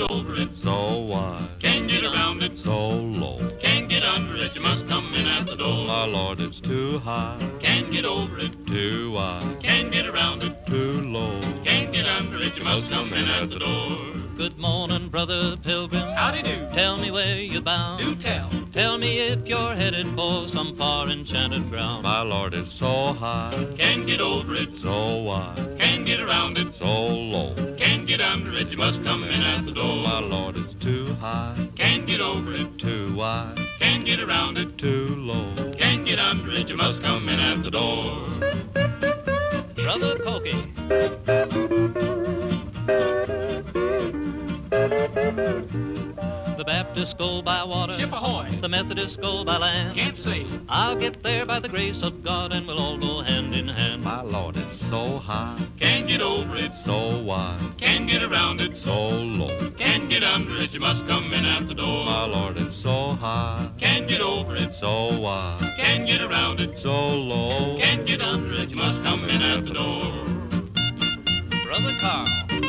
over it. So wide. Can't get around it. So low. Can't get under it. You must come in at the door. My Lord, it's too high. Can't get over it. Too wide. Can't get around it. Too low. Can't get under it. You must come in at the door. Good morning, brother pilgrim. Howdy do. Tell me where you're bound. Do tell. Tell me if you're headed for some far enchanted ground. My Lord, it's so high. Can't get over it. So wide. Can't get around it. So low. Can't get under it. You must come in at the door. My Lord, it's too high. Can't get over it. Too wide. Can't get around it. Too low. Can't get under it. You must come in at the door. Brother Pokey. The Baptists go by water. Ship ahoy. The Methodists go by land. Can't say. I'll get there by the grace of God, and we'll all go hand in hand. My Lord, it's so high. Can't get over it. So wide. Can't get around it. So low. Can't get under it. You must come in at the door. My Lord, it's so high. Can't get over it. So wide. Can't get around it. So low. Can't get under it. You must come in at the door. Brother Carl.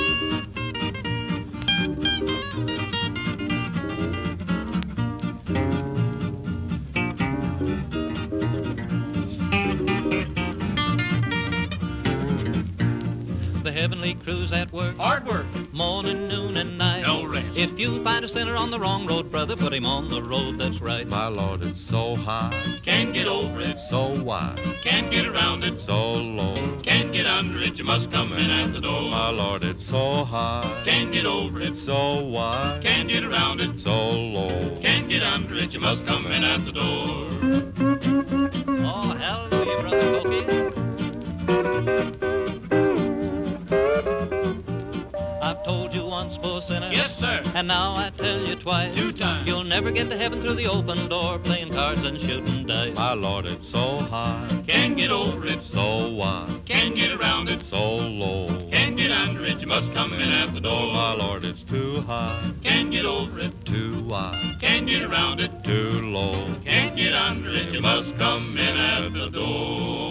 The heavenly crew's at work, Hard work. morning, noon, and night. No rest. If you find a sinner on the wrong road, brother, put him on the road that's right. My Lord, it's so high. Can't get over it. So wide. Can't get around it. So low. Can't get under it. You must come in at the door. My Lord, it's so high. Can't get over it. So wide. Can't get around it. So low. Can't get under it. You must come in at the door. Oh, hallelujah, Brother Pokey. I've told you once, poor sinner. Yes, sir. And now I tell you twice. 2 times. You'll never get to heaven through the open door, playing cards and shooting dice. My Lord, it's so high. Can't get over it. So wide. Can't get around it. So low. Can't get under it. You must come in at the door. My Lord, it's too high. Can't get over it. Too wide. Can't get around it. Too low. Can't get under it. You must come in at the door.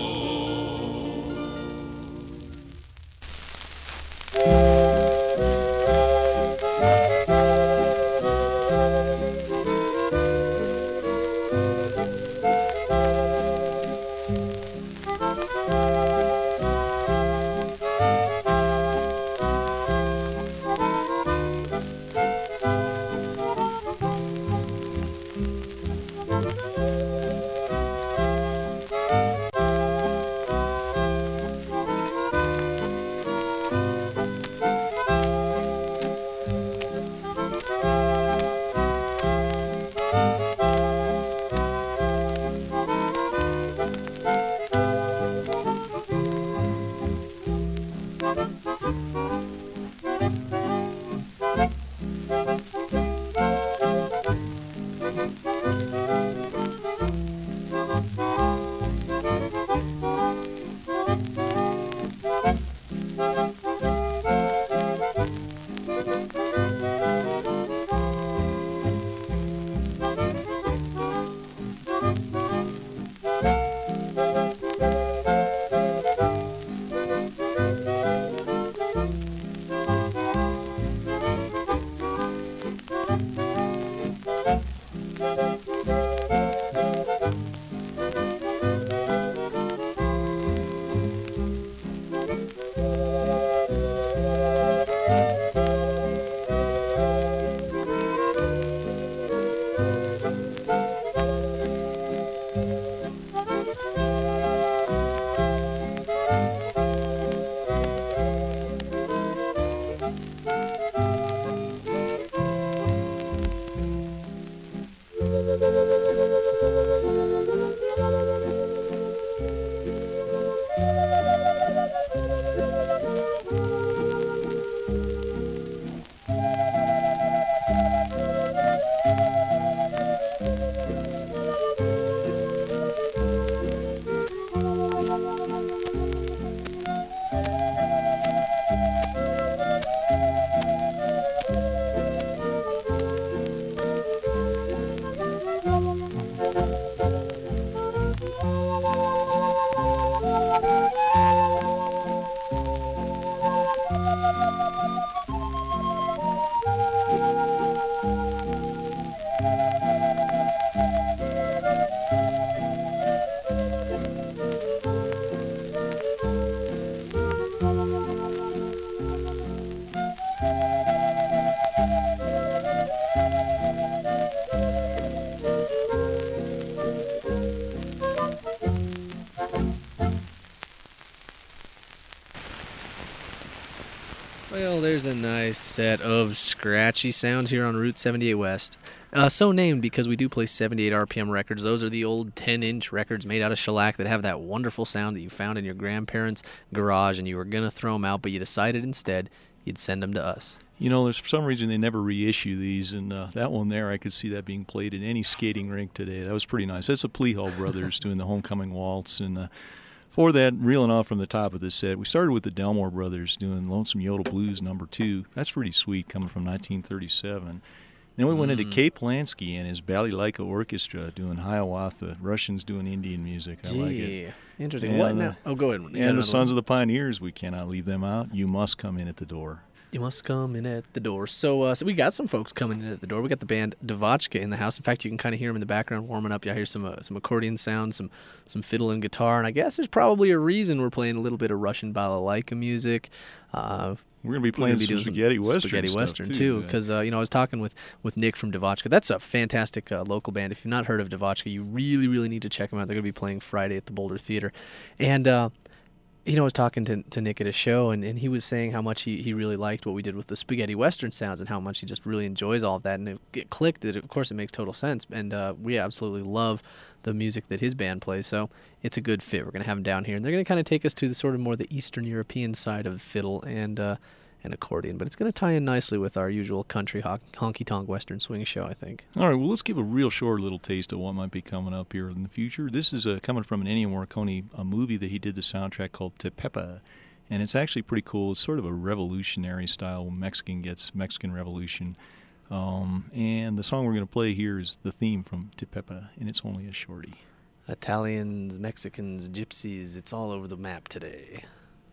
is a nice set of scratchy sounds here on Route 78 West. So named because we do play 78 RPM records. Those are the old 10-inch records made out of shellac that have that wonderful sound that you found in your grandparents' garage, and you were going to throw them out, but you decided instead you'd send them to us. You know, there's for some reason they never reissue these, and that one there, I could see that being played in any skating rink today. That was pretty nice. That's the Plehall Brothers doing the Homecoming Waltz, and for that, reeling off from the top of this set, we started with the Delmore Brothers doing Lonesome Yodel Blues No. 2. That's pretty sweet, coming from 1937. Then we went into Cape Lansky and his Ballylaika Orchestra doing Hiawatha, Russians doing Indian music. I like it. Interesting. And, what now? Oh, go ahead. And the Sons of the Pioneers, we cannot leave them out. You Must Come In at the Door. You must come in at the door. So we got some folks coming in at the door. We got the band Devotchka in the house. In fact, you can kind of hear them in the background warming up. You hear some accordion sounds, some fiddle and guitar, and I guess there's probably a reason we're playing a little bit of Russian balalaika music. We're going to be playing some spaghetti western too, because I was talking with Nick from Devotchka. That's a fantastic local band. If you've not heard of Devotchka, you really, really need to check them out. They're going to be playing Friday at the Boulder Theater. And I was talking to Nick at a show, and he was saying how much he really liked what we did with the spaghetti western sounds and how much he just really enjoys all of that. And it clicked. Of course, it makes total sense. And we absolutely love the music that his band plays, so it's a good fit. We're going to have him down here, and they're going to kind of take us to the sort of more the Eastern European side of fiddle and accordion, but it's going to tie in nicely with our usual country honky-tonk western swing show, I think. All right, well, let's give a real short little taste of what might be coming up here in the future. This is coming from an Ennio Morricone, a movie that he did the soundtrack called Te Pepa, and it's actually pretty cool. It's sort of a revolutionary style. Mexican gets Mexican Revolution. And the song we're going to play here is the theme from Te Pepa, and it's only a shorty. Italians, Mexicans, gypsies, it's all over the map today.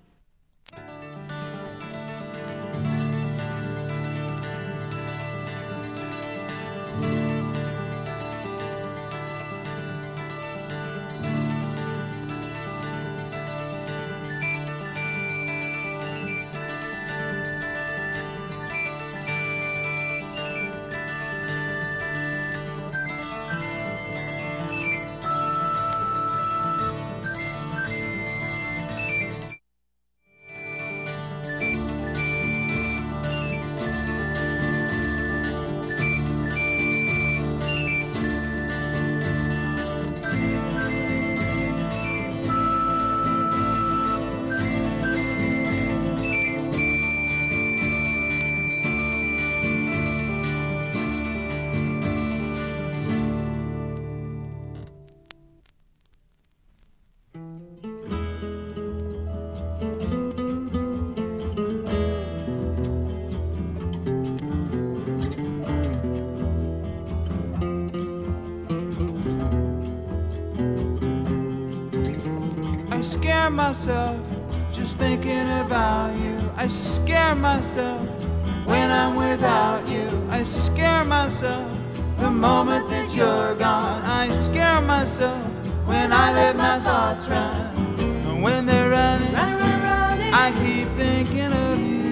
I scare myself just thinking about you. I scare myself when I'm without you. I scare myself the moment that you're gone. I scare myself when I let my thoughts run. And when they're running, I keep thinking of you.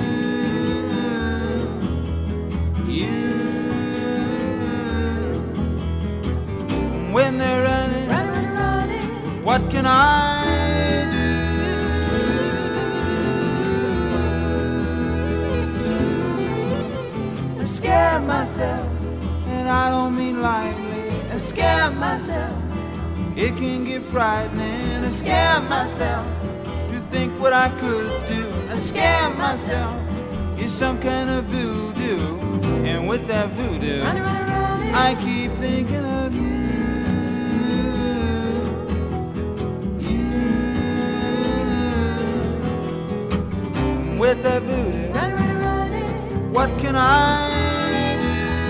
When they're running, what can I do? I scare myself, and I don't mean lightly. I scare myself, it can get frightening. I scare myself to think what I could do. I scare myself, it's some kind of voodoo. And with that voodoo, I keep thinking of you. With that voodoo, what can I do?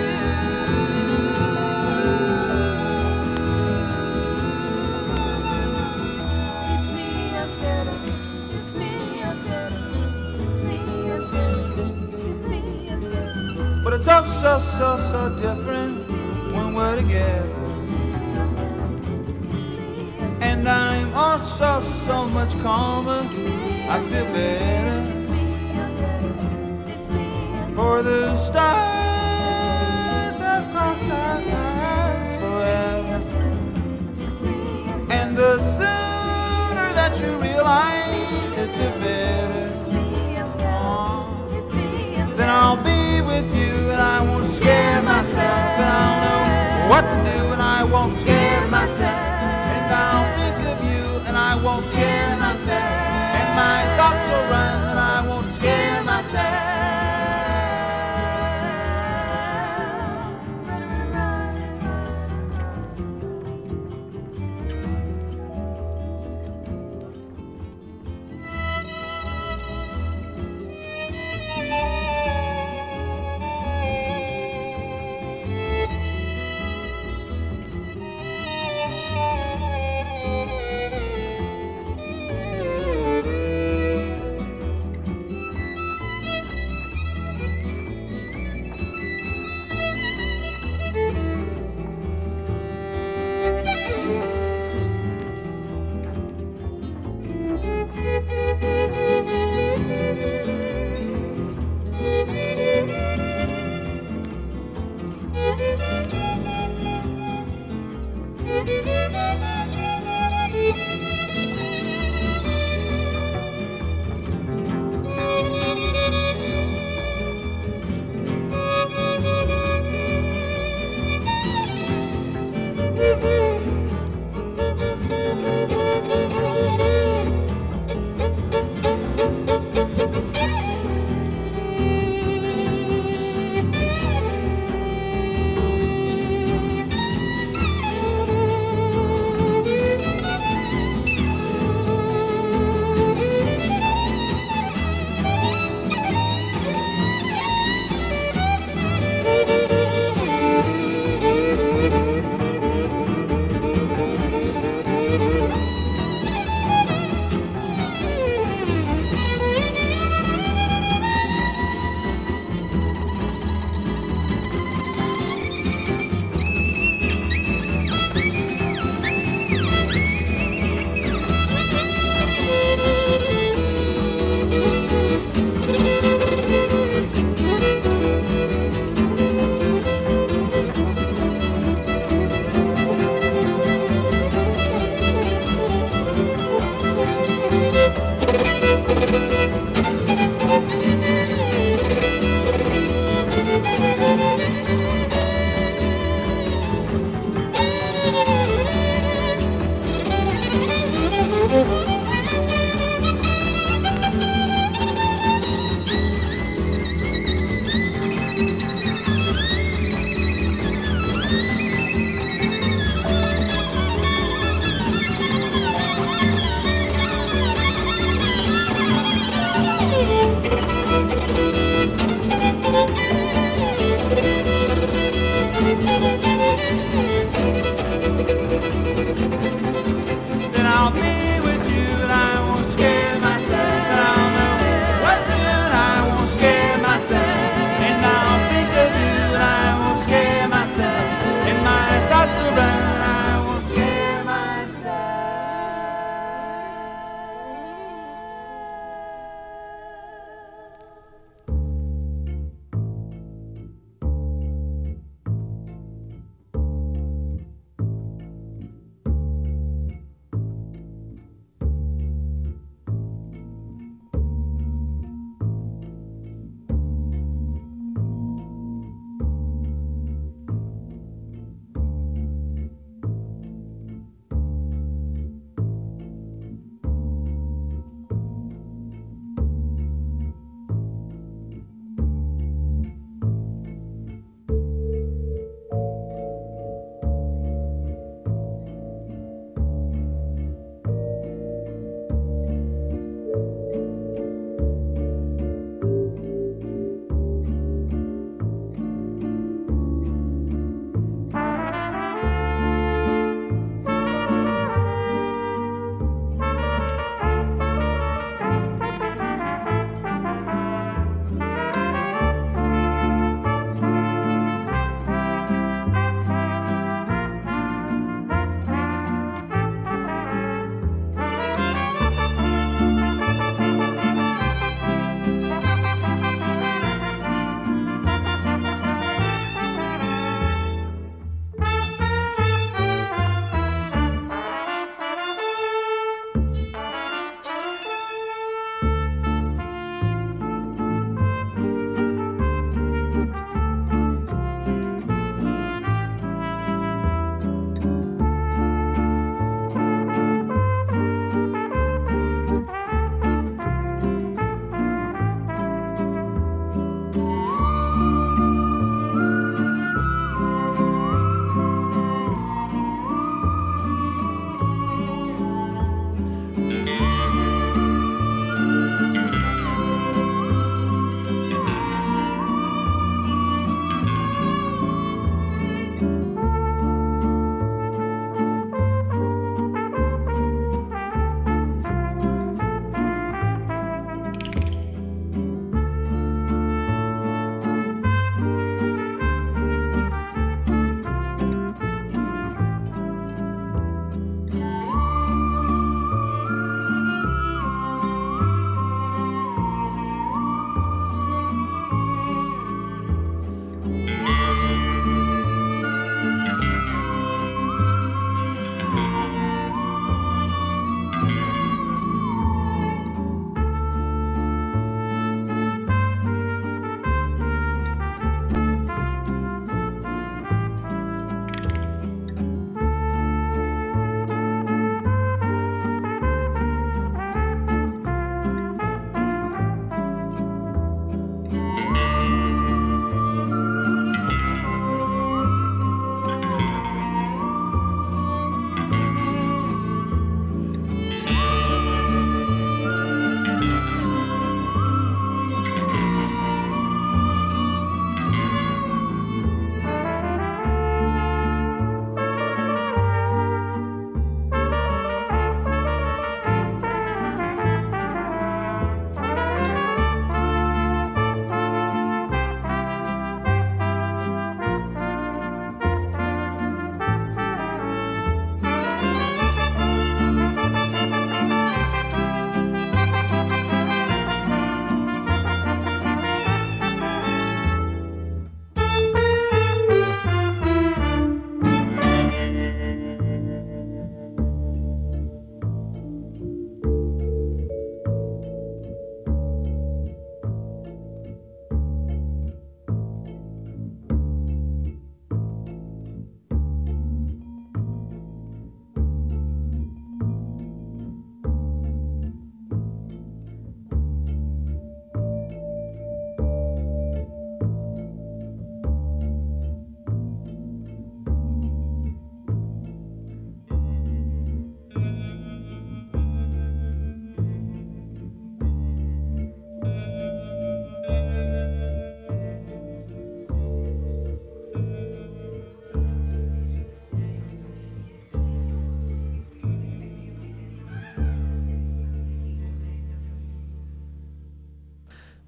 It's me I'm scared of. It's me I'm scared of. It's me I'm scared of. It's me I'm scared of. But it's so different when we're together. And I'm also so much calmer. I feel better. For the stars have crossed our paths forever. And the sooner that you realize it, the better. what to do, and I won't scare myself. And I'll think of you, and I won't scare myself. And my thoughts will run, and I won't scare myself.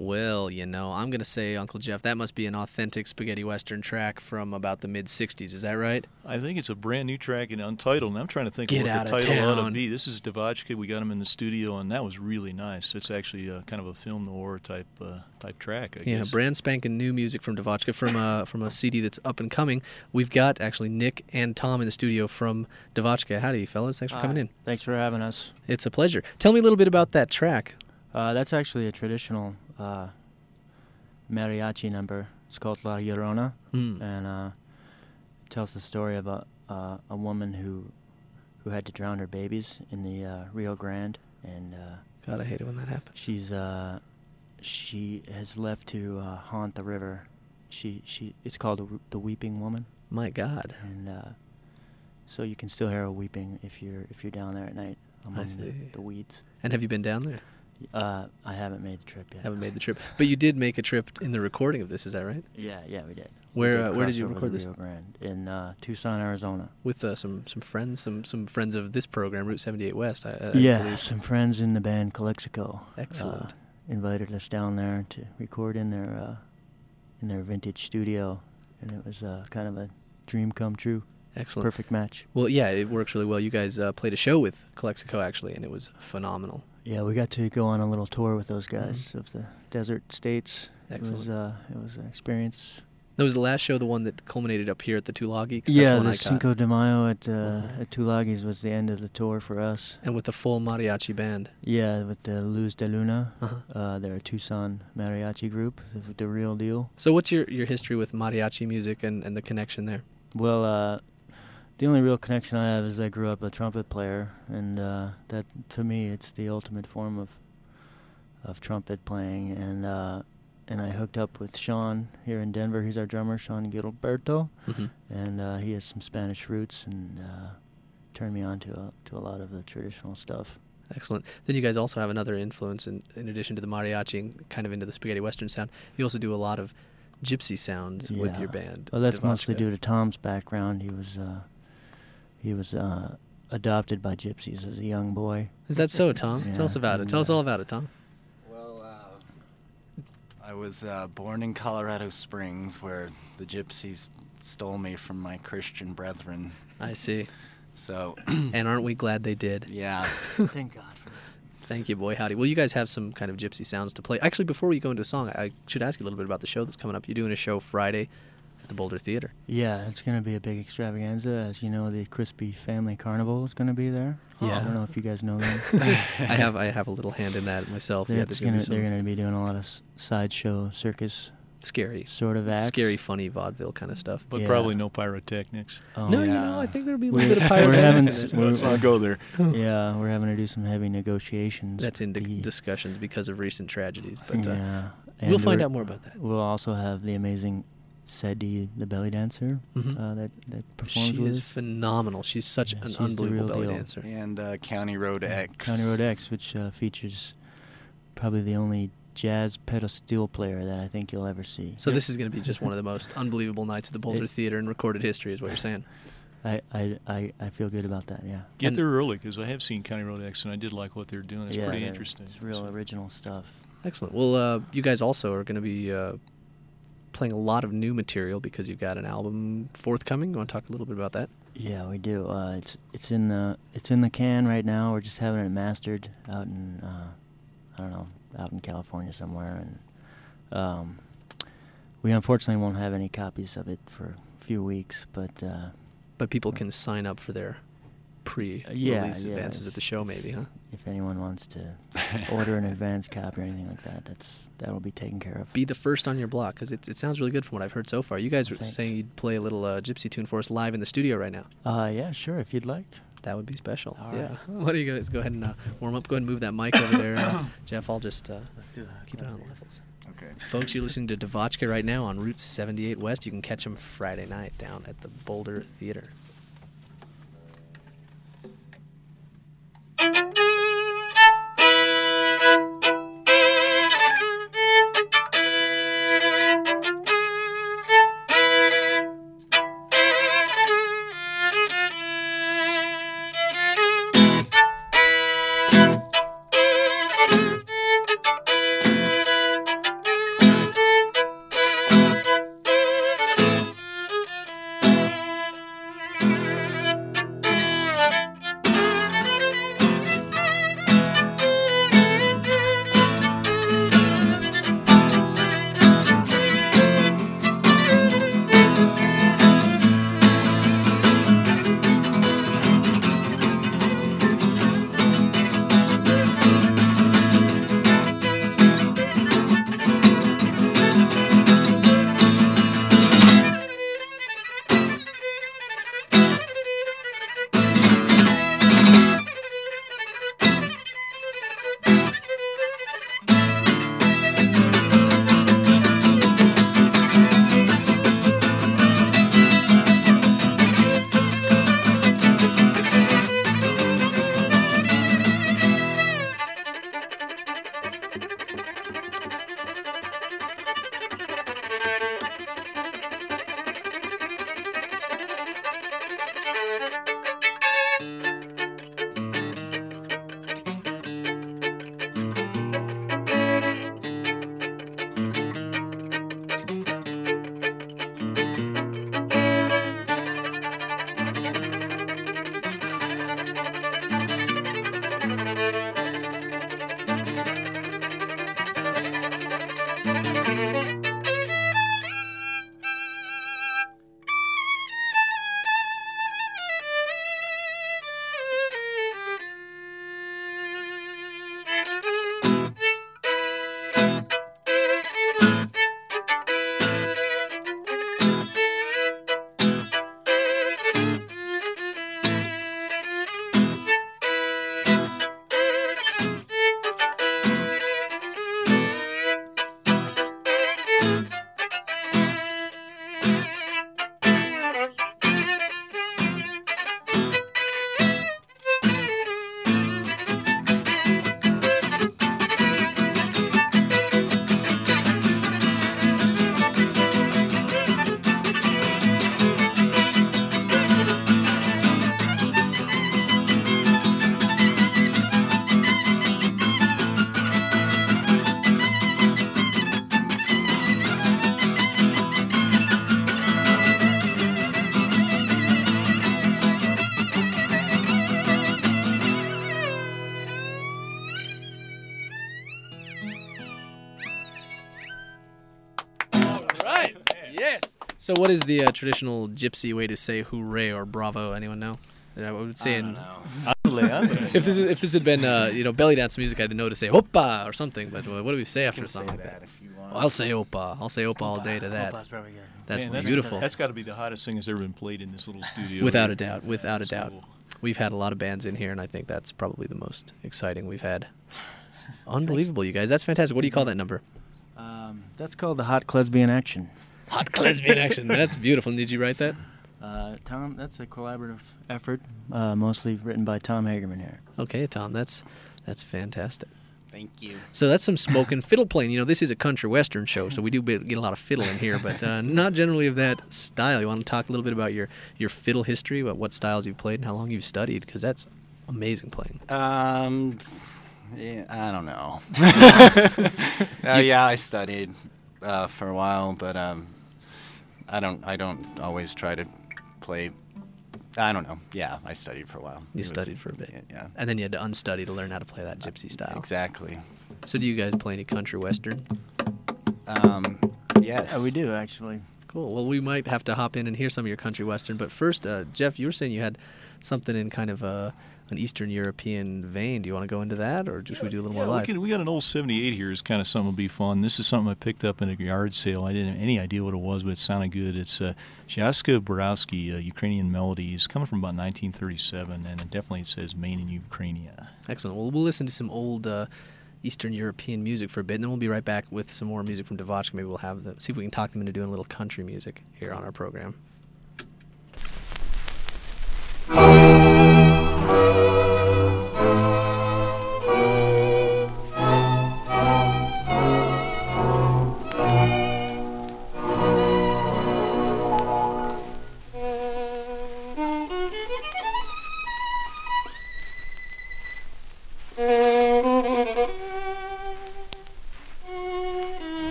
Well, I'm going to say, Uncle Jeff, that must be an authentic spaghetti western track from about the mid-'60s. Is that right? I think it's a brand new track and Untitled, and I'm trying to think Get of what out the of title ought to town. be. This is Devotchka. We got him in the studio, and that was really nice. It's actually kind of a film noir type track, I Yeah, guess. brand spanking new music from Devotchka from a CD that's up and coming. We've got actually Nick and Tom in the studio from Devotchka. Howdy, fellas. Thanks for coming in. Thanks for having us. It's a pleasure. Tell me a little bit about that track. That's actually a traditional mariachi number. It's called La Llorona, and it tells the story about a woman who had to drown her babies in the Rio Grande, and God, I hate it when that happens. she has left to haunt the river. It's called the Weeping Woman, My God. and so you can still hear her weeping if you're down there at night among see. the weeds. And have you been down there? I haven't made the trip yet. Haven't made the trip. But you did make a trip in the recording of this, is that right? Yeah, we did. Where We did you cross over record the this? Rio Grande in Tucson, Arizona. With some friends, some friends of this program, Route 78 West. I Yeah, believe. some friends in the band Calexico. Excellent. Invited us down there to record in their vintage studio, and it was kind of a dream come true. Excellent. Perfect match. Well, yeah, it works really well. You guys played a show with Calexico, actually, and it was phenomenal. Yeah, we got to go on a little tour with those guys of the desert states. Excellent. It was an experience. That was the last show, the one that culminated up here at the Tulagi? 'Cause that's Yeah, one the I caught. Cinco de Mayo at Tulagis was the end of the tour for us. And with the full mariachi band. Yeah, with the Luz de Luna. Uh-huh. They're a Tucson mariachi group, the real deal. So what's your history with mariachi music and the connection there? Well, the only real connection I have is I grew up a trumpet player, and that to me it's the ultimate form of trumpet playing. And I hooked up with Sean here in Denver. He's our drummer, Sean Gilberto, and he has some Spanish roots, and turned me on to a lot of the traditional stuff. Excellent. Then you guys also have another influence in addition to the mariachi and kind of into the spaghetti western sound. You also do a lot of gypsy sounds with your band. Well, that's mostly Devotchka. due to Tom's background. He was adopted by gypsies as a young boy. Is that so, Tom? Yeah, Tell us about it. Tell us all about it, Tom. Well, I was born in Colorado Springs, where the gypsies stole me from my Christian brethren. I see. So, And aren't we glad they did? yeah. Thank God for that. Thank you, boy. Howdy. Well, you guys have some kind of gypsy sounds to play. Actually, before we go into a song, I should ask you a little bit about the show that's coming up. You're doing a show Friday at the Boulder Theater. Yeah, it's going to be a big extravaganza. As you know, the Crispy Family Carnival is going to be there. Yeah. I don't know if you guys know them. I have a little hand in that myself. Yeah, there's gonna be some They're going to be doing a lot of sideshow circus scary, sort of acts. scary, funny vaudeville kind of stuff. But Yeah. probably no pyrotechnics. Oh, No, yeah. I think there'll be a We're- little bit of we're having pyrotechnics. s- in there. Let's not go there. Yeah, we're having to do some heavy negotiations. That's in with the- discussions because of recent tragedies. But yeah. we'll And find we're- out more about that. We'll also have the amazing Sadie, the belly dancer, Mhm. that performs She with is us. phenomenal. She's such Yeah, an she's the unbelievable real belly deal. dancer. And County Road X. County Road X, which features probably the only jazz pedal steel player that I think you'll ever see. So this is going to be just one of the most unbelievable nights at the Boulder Theater in recorded history, is what you're saying. I feel good about that. Yeah. Get And- there early, because I have seen County Road X, and I did like what they're doing. It's Yeah, pretty they're- interesting. It's real So- original stuff. Excellent. Well, you guys also are going to be playing a lot of new material because you've got an album forthcoming. You want to talk a little bit about that? Yeah, we do. It's in the can right now. We're just having it mastered out in I don't know, out in California somewhere, and we unfortunately won't have any copies of it for a few weeks. But people can sign up for their pre-release yeah, advances at the show, maybe, huh? if anyone wants to order an advance copy or anything like that, that'll be taken care of. Be the first on your block, because it sounds really good from what I've heard so far. You guys were Thanks. saying you'd play a little gypsy tune for us live in the studio right now. Yeah, sure, if you'd like. That would be special. All Yeah. right. Why don't you guys go ahead and warm up? Go ahead and move that mic over there. Jeff, I'll just Let's do that. keep it on the levels. Okay. Folks, you're listening to Devotchka right now on Route 78 West. You can catch them Friday night down at the Boulder Theater. So what is the traditional gypsy way to say hooray or bravo? Anyone know? I would say I don't know. if this had been belly dance music, I'd know to say hoppa or something. But what do we say after a song like that? If you want. Well, I'll say oppa. I'll say oppa all day to that. Oppa's probably good. That's Man, beautiful. That's got to be the hottest thing that's ever been played in this little studio. Without here. a doubt. Without a So doubt. cool. We've had a lot of bands in here, and I think that's probably the most exciting we've had. Unbelievable, you guys. That's fantastic. What do you call that number? That's called the Hot Lesbian Action. Hot lesbian action. That's beautiful. And did you write that? Tom, that's a collaborative effort, mostly written by Tom Hagerman here. Okay, Tom. That's fantastic. Thank you. So that's some smoking fiddle playing. This is a country western show, so we do get a lot of fiddle in here, but not generally of that style. You want to talk a little bit about your fiddle history, about what styles you've played and how long you've studied, because that's amazing playing. Yeah, I don't know. Yeah, I studied for a while, but I don't always try to play. I don't know. Yeah, I studied for a while. You studied for a bit. Yeah. And then you had to unstudy to learn how to play that gypsy style. Exactly. So do you guys play any country western? Yes. Yeah, we do, actually. Cool. Well, we might have to hop in and hear some of your country western. But first, Jeff, you were saying you had something in kind of an Eastern European vein. Do you want to go into that, or should we do a little more live? We got an old 78 here. It's kind of something will be fun. This is something I picked up in a yard sale. I didn't have any idea what it was, but it sounded good. It's Jaska Borowski, Ukrainian melodies, coming from about 1937, and it definitely says Maine and Ukraine. Excellent. Well, we'll listen to some old Eastern European music for a bit, and then we'll be right back with some more music from Devotchka. Maybe we'll have them, see if we can talk them into doing a little country music here on our program.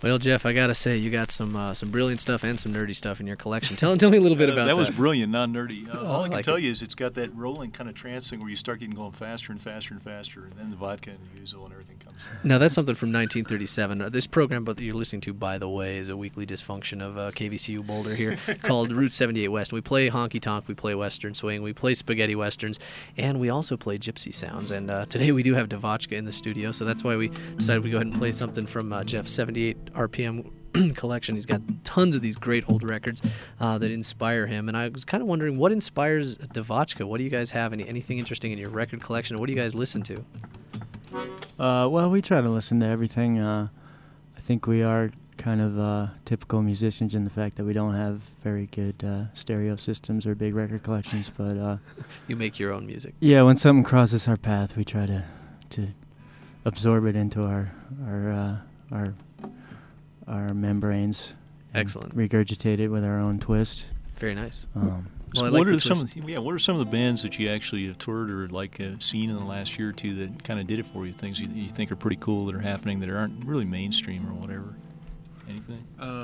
Well, Jeff, I gotta say, you got some brilliant stuff and some nerdy stuff in your collection. Tell me a little bit about that. That was brilliant, not nerdy. All I can like tell it. you is it's got that rolling kind of trance thing where you start getting going faster and faster and faster, and then the vodka and the ouzo and everything comes in. Now, that's something from 1937. This program that you're listening to, by the way, is a weekly dysfunction of KVCU Boulder here called Route 78 West. We play honky-tonk, we play western swing, we play spaghetti westerns, and we also play gypsy sounds. And today we do have Devotchka in the studio, so that's why we decided we'd go ahead and play something from Jeff's 78 RPM collection. He's got tons of these great old records that inspire him, and I was kind of wondering, what inspires Devotchka? What do you guys have? Anything interesting in your record collection? What do you guys listen to? Well, we try to listen to everything. I think we are kind of typical musicians in the fact that we don't have very good stereo systems or big record collections, but You make your own music. yeah, when something crosses our path, we try to absorb it into our membranes. and Excellent. Regurgitate it with our own twist. Very nice. So Well, I like what the are some? twist. What are some of the bands that you actually have toured or seen in the last year or two that kind of did it for you? Things you think are pretty cool that are happening that aren't really mainstream or whatever. Anything?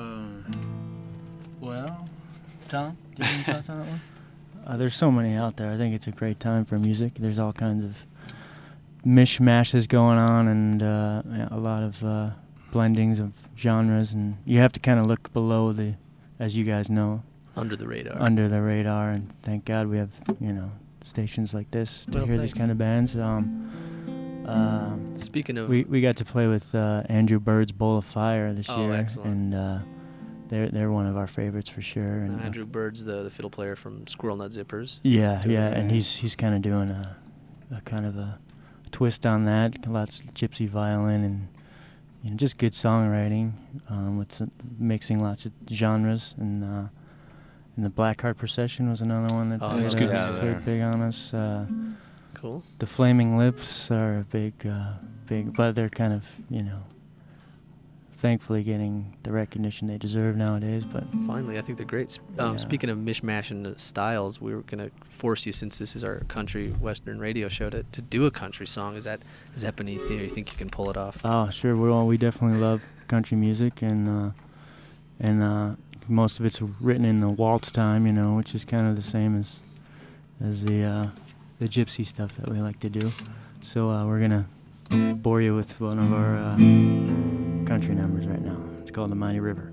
Well, Tom, do you have any thoughts on that one? There's so many out there. I think it's a great time for music. There's all kinds of mishmashes going on, and a lot of blendings of genres, and you have to kind of look below as you guys know, Under the radar. and thank God we have stations like this to Well, hear these thanks. kind of bands. Speaking of... We got to play with Andrew Bird's Bowl of Fire this Oh, year, excellent. and they're one of our favorites for sure. And Andrew Bird's the fiddle player from Squirrel Nut Zippers. yeah, Doing and that. he's kind of doing a kind of a twist on that. Lots of gypsy violin and just good songwriting with mixing lots of genres. And the Blackheart Procession was another one that Oh, that's played, good. Yeah, played they're- big on us. Cool. The Flaming Lips are a big, but they're kind of thankfully getting the recognition they deserve nowadays. But Finally, I think they're great. Yeah. Speaking of mishmashing styles, we were going to force you, since this is our country western radio show, to do a country song. Is that beneath you? You think you can pull it off? oh, sure, we definitely love country music, and most of it's written in the waltz time, which is kind of the same as the gypsy stuff that we like to do. So we're gonna bore you with one of our country numbers right now. It's called The Mighty River.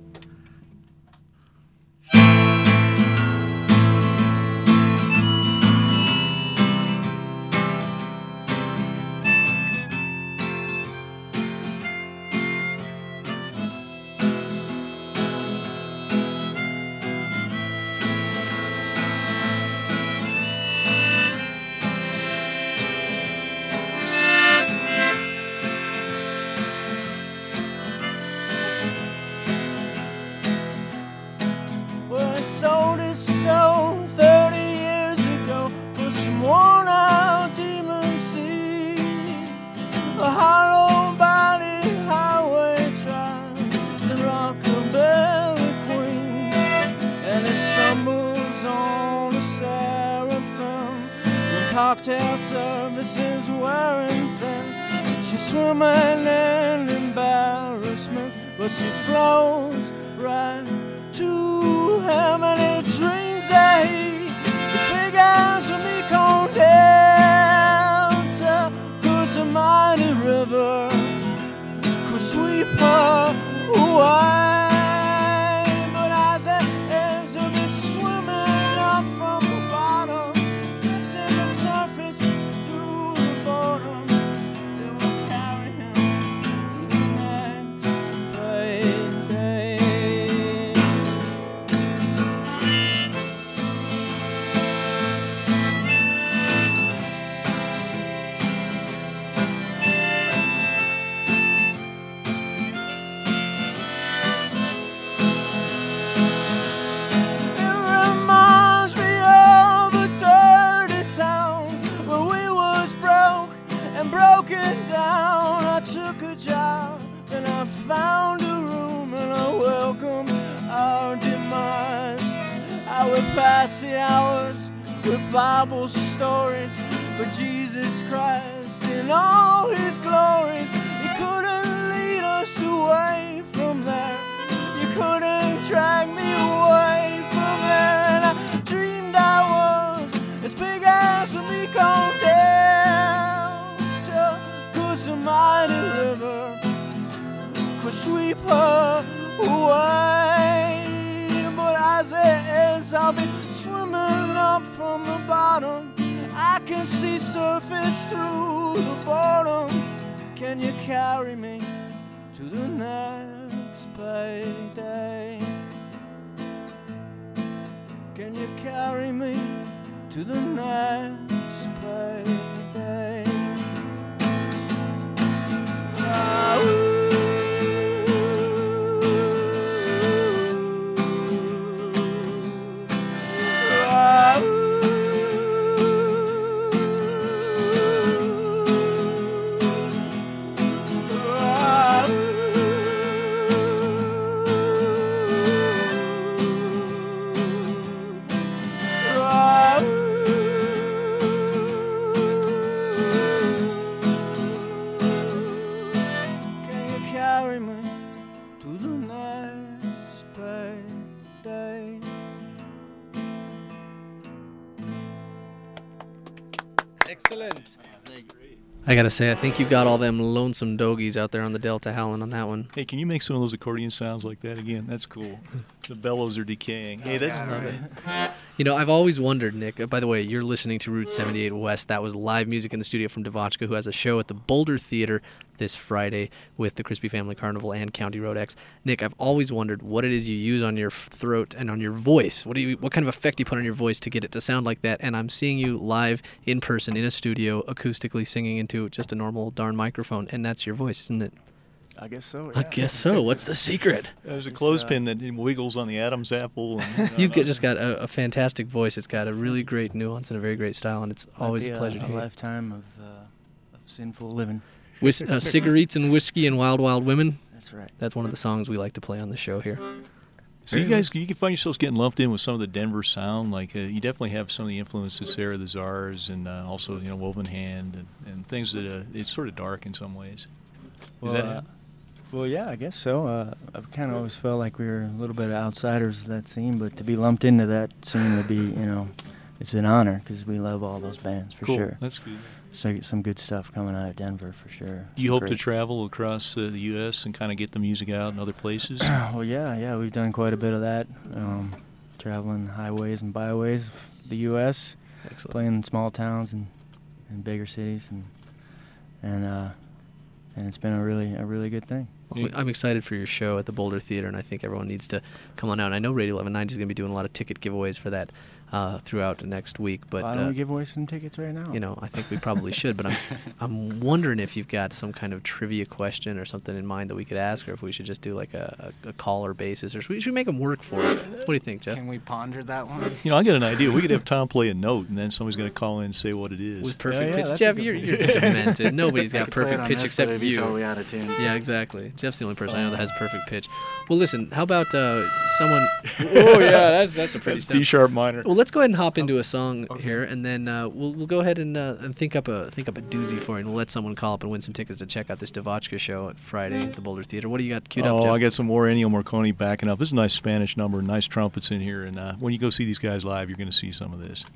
Well, I sold his soul 30 years ago for some worn-out demon seed. A hollow-bodied highway tribe, the rockabilly queen. And he stumbles on a seraphim when cocktail service is wearing thin. She's swimming in embarrassment, but she flows right to him, and he dreams that he is big as a Mekong Delta, 'cause the mighty river could sweep her away. But as it is, he'll be swimming up from the bottom, to the surface through the bottom. It will carry him to the next payday. It reminds me of a dirty town where we was broke and broken down. I took a job and I found a room and I welcomed our demise. I would pass the hours with Bible stories, but Jesus Christ in all his glories, he couldn't lead us away from her away. But as it is, I'll be swimming up from the bottom. I can see surface through the bottom. Can you carry me to the next payday? Can you carry me to the next payday? Ah, Excellent. I gotta say, I think you got all them lonesome dogies out there on the Delta howling on that one. Hey, can you make some of those accordion sounds like that again? That's cool. The bellows are decaying. Hey, that's You know, I've always wondered, Nick, by the way, you're listening to Route 78 West. That was live music in the studio from Devotchka, who has a show at the Boulder Theater this Friday with the Crispy Family Carnival and County Road X. Nick, I've always wondered what it is you use on your throat and on your voice. What kind of effect you put on your voice to get it to sound like that? And I'm seeing you live in person in a studio, acoustically singing into just a normal darn microphone, and that's your voice, isn't it? I guess so. I guess so. What's the secret? There's a clothespin that wiggles on the Adam's apple. And, You've just got a fantastic voice. It's got a really great nuance and a very great style, and it's always a pleasure to hear. A lifetime of sinful living. Cigarettes and whiskey and wild, wild women. That's right. That's one of the songs we like to play on the show here. So you guys, you can find yourselves getting lumped in with some of the Denver sound. Like you definitely have some of the influences there, the Czars, and also Woven Hand and things that it's sort of dark in some ways. Is that it? Well, yeah, I guess so. I've kind of always felt like we were a little bit of outsiders of that scene, but to be lumped into that scene would be, it's an honor because we love all those bands for sure. That's good. So some good stuff coming out of Denver for sure. Do you hope to travel across the U.S. and kind of get the music out in other places? Well, yeah, we've done quite a bit of that, traveling highways and byways, the U.S., playing in small towns and bigger cities, and it's been a really good thing. Well, I'm excited for your show at the Boulder Theater, and I think everyone needs to come on out. And I know Radio 1190 is going to be doing a lot of ticket giveaways for that throughout the next week. But why don't we give away some tickets right now? I think we probably should. But I'm wondering if you've got some kind of trivia question or something in mind that we could ask, or if we should just do like a caller basis, or should we make them work for it? What do you think, Jeff? Can we ponder that one? I got an idea. We could have Tom play a note, and then somebody's going to call in and say what it is. With perfect pitch. Jeff, you're demented. Nobody's got perfect pitch except you. Totally out of tune. Yeah, exactly. Jeff's the only person I know that has perfect pitch. Well, listen, how about someone... Oh, yeah, that's a pretty That's D-sharp minor. Well, let's go ahead and hop into a song here, and then we'll go ahead and think up a doozy for you, and we'll let someone call up and win some tickets to check out this Devotchka show at Friday at the Boulder Theater. What do you got queued up, Jeff? I got some more Ennio Morricone backing up. This is a nice Spanish number, nice trumpets in here, and when you go see these guys live, you're going to see some of this.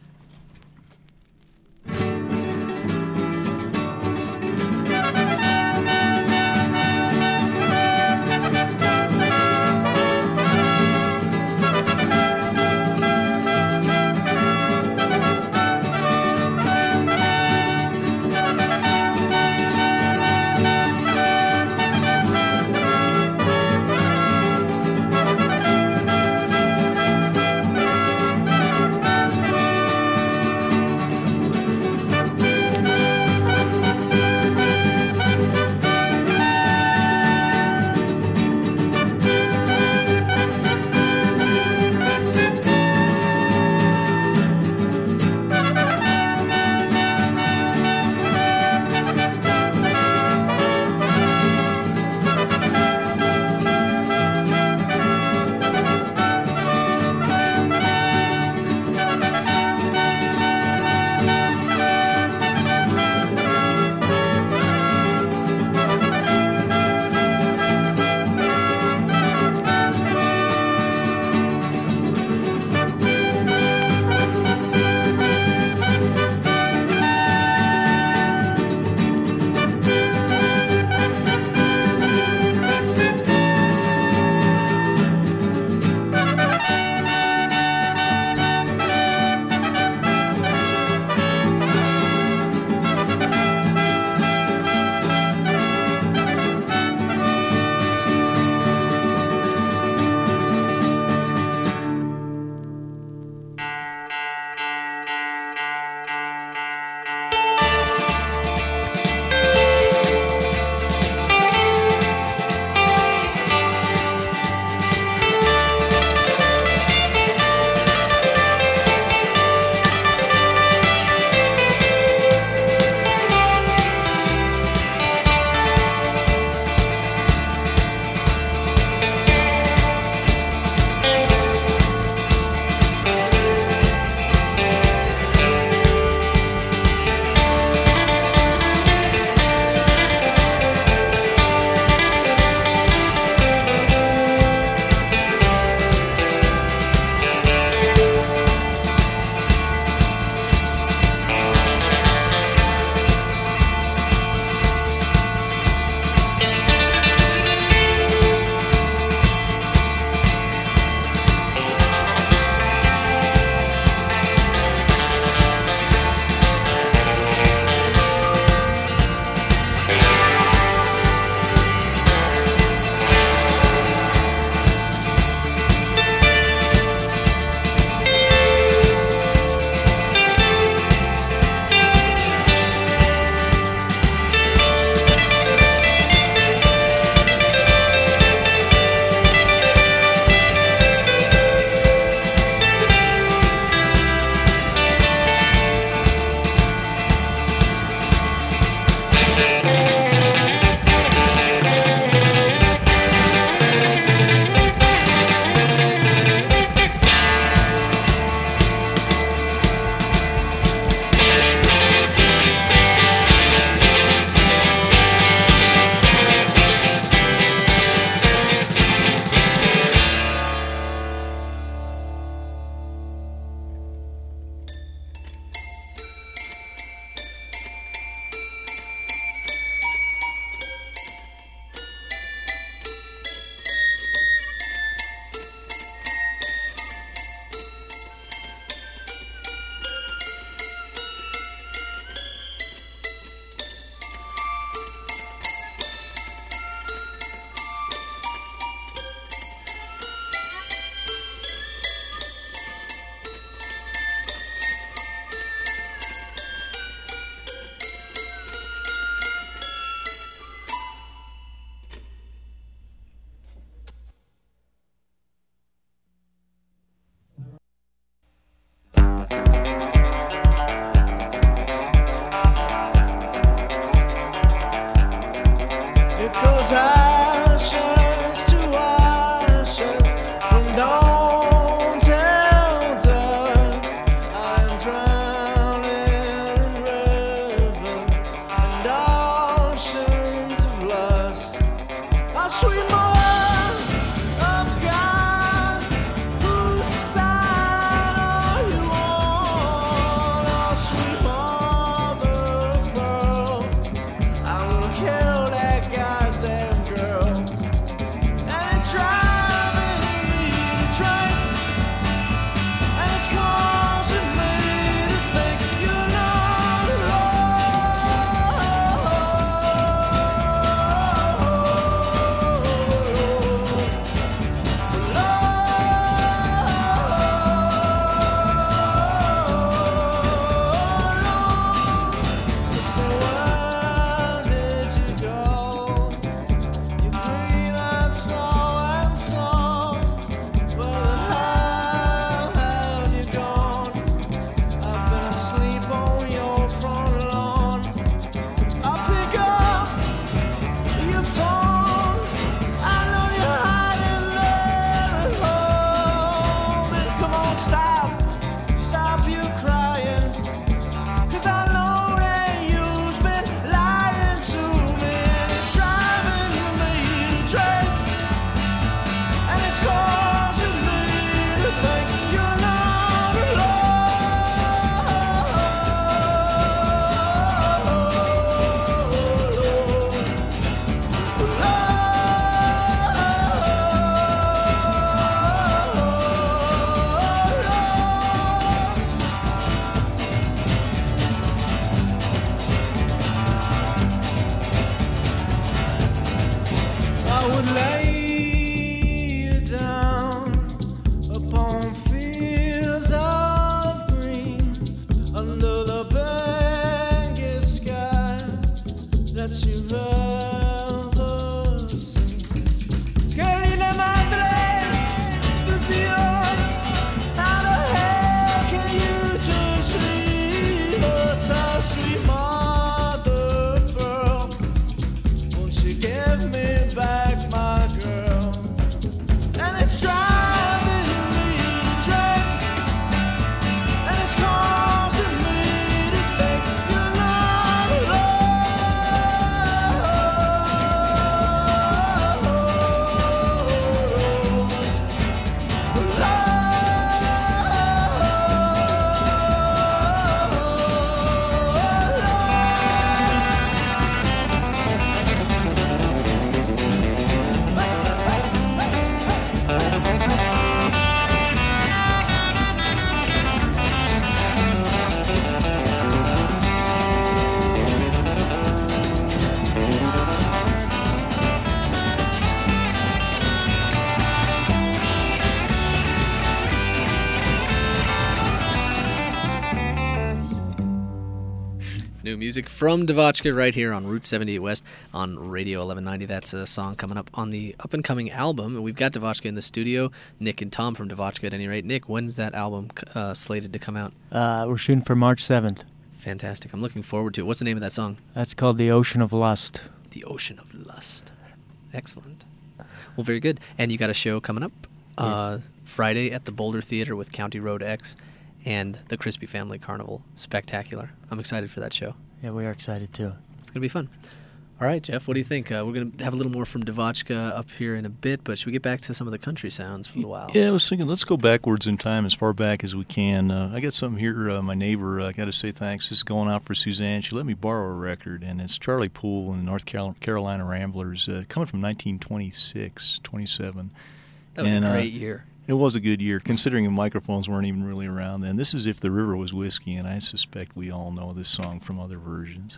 New music from Devotchka right here on Route 78 West on Radio 1190. That's a song coming up on the up-and-coming album. And we've got Devotchka in the studio, Nick and Tom from Devotchka at any rate. Nick, when's that album slated to come out? We're shooting for March 7th. Fantastic. I'm looking forward to it. What's the name of that song? That's called The Ocean of Lust. The Ocean of Lust. Excellent. Well, very good. And you got a show coming up Friday at the Boulder Theater with County Road X and the Crispy Family Carnival. Spectacular. I'm excited for that show. Yeah, we are excited too. It's going to be fun. All right, Jeff, what do you think? We're going to have a little more from Devotchka up here in a bit, but should we get back to some of the country sounds for a while? Yeah, I was thinking, let's go backwards in time as far back as we can. I got something here, my neighbor, I got to say thanks. This is going out for Suzanne. She let me borrow a record, and it's Charlie Poole and the North Carolina Ramblers, coming from 1926, 27. That was a great year. It was a good year, considering the microphones weren't even really around then. This is If the River Was Whiskey, and I suspect we all know this song from other versions.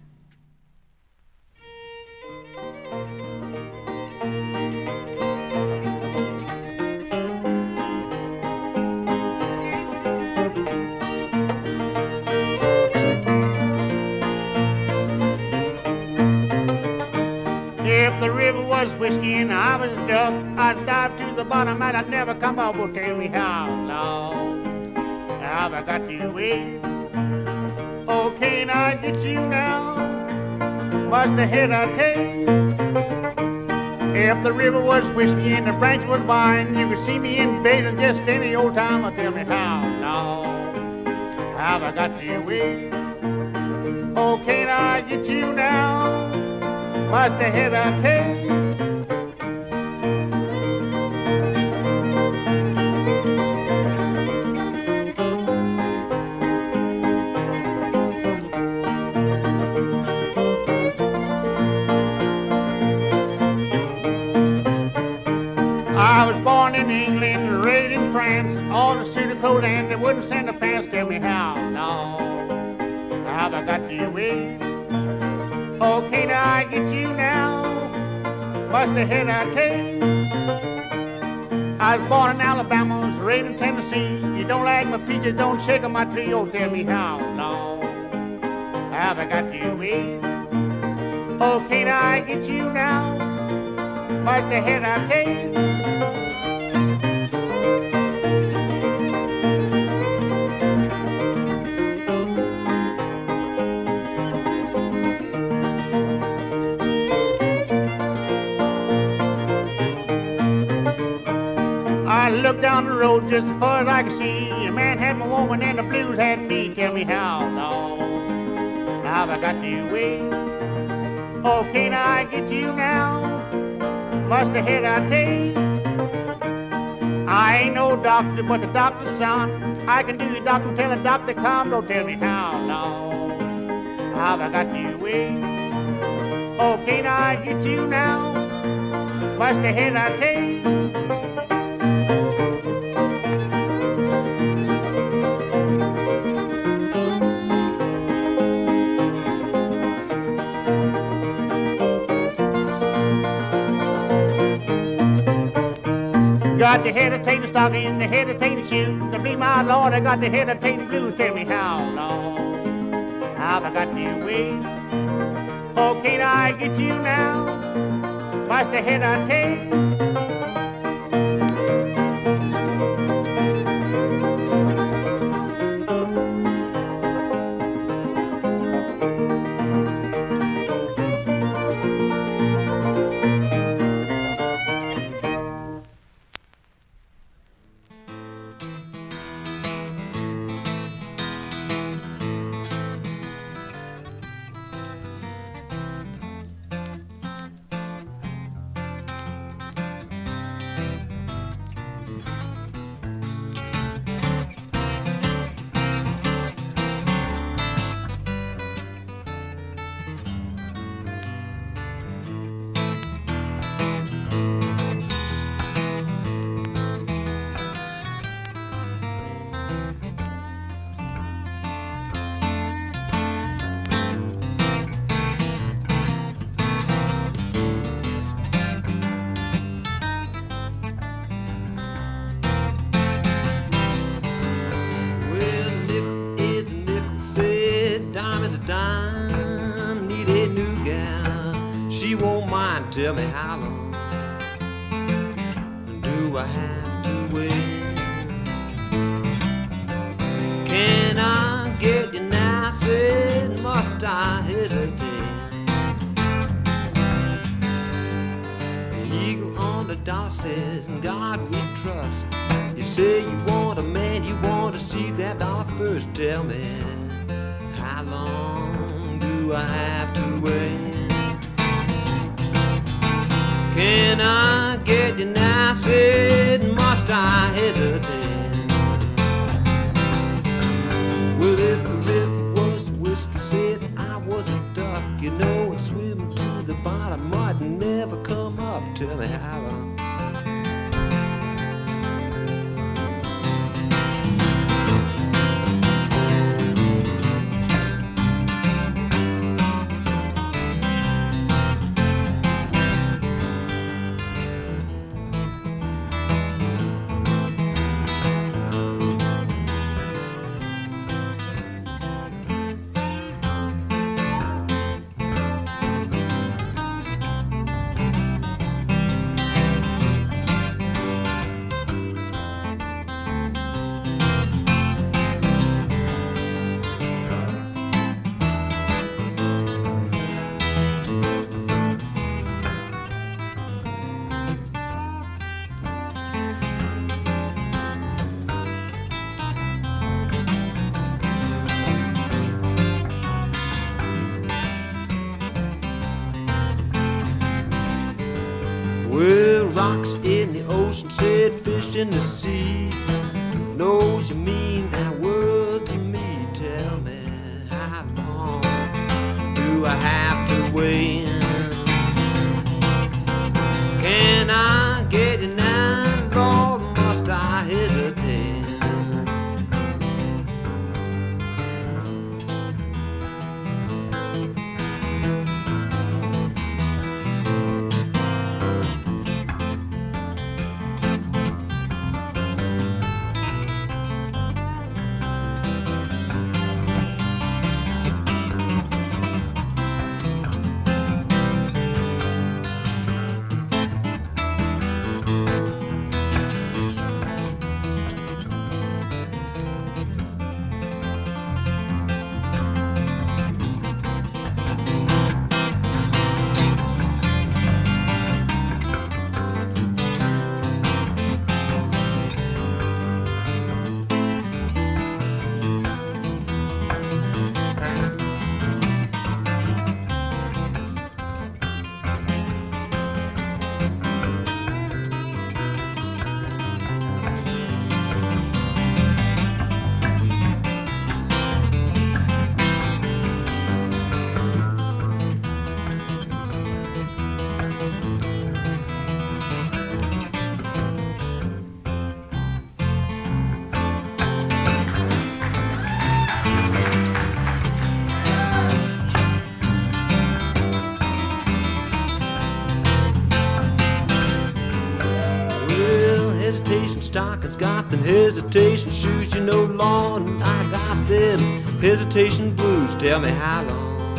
If the river was whiskey and I was a duck, I'd dive to the bottom and I'd never come up. Well, tell me how long have I got to wait? Oh, can't I get you now? Must have hit a take. If the river was whiskey and the branch was wine, you could see me in bathing just any old time. Oh, tell me how long have I got to wait? Oh, can't I get you now? Must have hit a taste. I was born in England, raised in France, all the suit of coat and they wouldn't send a pants. Tell me how long have I got to wait? Oh, can't I get you now? Must have hit a taste. I was born in Alabama, was raised in Tennessee. You don't like my peaches, don't shake on my tree. Oh, tell me how long have I got to wait? Oh, can't I get you now? Must have hit a taste. I looked down the road just as far as I could see. A man had my woman and the blues had me. Tell me how long have I got to wait? Oh, can't I get you now? Must have hit a taste. I ain't no doctor, but the doctor's son. I can do the doctor until the doctor comes. Don't tell me how long have I got to wait? Oh, can't I get you now? Must have hit a taste. Got the hesitating stocking, the hesitating shoes. To be my Lord, I got the hesitating blues. Tell me how long have I got to wait? Oh, can't I get you now? Must have hit a taste. Tell me how long do I have to wait? Can I get you now? Said, must I hesitate? The eagle on the dock says, in God we trust. You say you want a man, you want to see that dollar first. Tell me, how long do I have to wait? Can I get you now? Said, must I hesitate? Well, if the river was whiskey, said I was a duck, you know, and swimming to the bottom might never come up. Tell me how long. Well, rocks in the ocean, said fish in the sea. Knows you mean that word to me. Tell me, how long do I have to wait? Can I get you now, Lord, must I hesitate? Stockings got them hesitation shoes, you know, Lord, and I got them hesitation blues. Tell me how long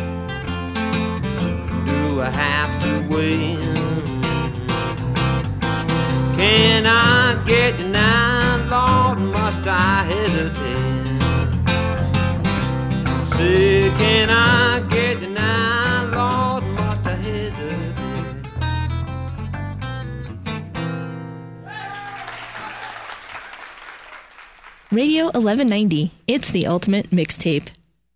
do I have to wait? Can I get you now, Lord, must I hesitate? Say, can I get you now, Lord, must I hesitate? Radio 1190. It's the ultimate mixtape.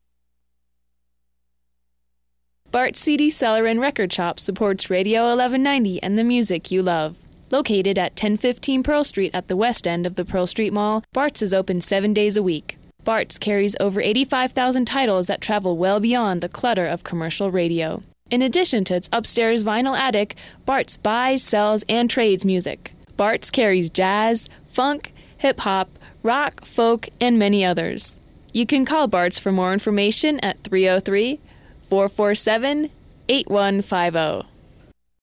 Bart's CD Cellar and Record Shop supports Radio 1190 and the music you love. Located at 1015 Pearl Street at the west end of the Pearl Street Mall, Bart's is open 7 days a week. Bart's carries over 85,000 titles that travel well beyond the clutter of commercial radio. In addition to its upstairs vinyl attic, Bart's buys, sells, and trades music. Bart's carries jazz, funk, hip-hop, rock, folk, and many others. You can call Bart's for more information at 303-447-8150.